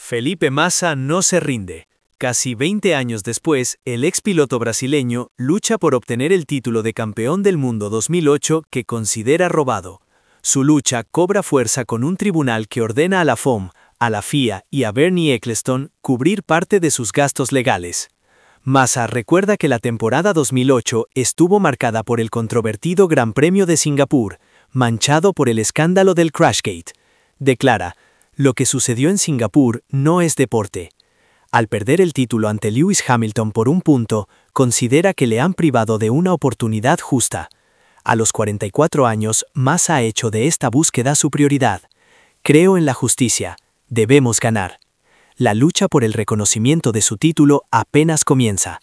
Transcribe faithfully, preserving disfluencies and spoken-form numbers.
Felipe Massa no se rinde. Casi veinte años después, el expiloto brasileño lucha por obtener el título de campeón del mundo dos mil ocho que considera robado. Su lucha cobra fuerza con un tribunal que ordena a la F O M, a la F I A y a Bernie Ecclestone cubrir parte de sus gastos legales. Massa recuerda que la temporada dos mil ocho estuvo marcada por el controvertido Gran Premio de Singapur, manchado por el escándalo del Crashgate. Declara: lo que sucedió en Singapur no es deporte. Al perder el título ante Lewis Hamilton por un punto, considera que le han privado de una oportunidad justa. A los cuarenta y cuatro años, Massa ha hecho de esta búsqueda su prioridad. Creo en la justicia. Debemos ganar. La lucha por el reconocimiento de su título apenas comienza.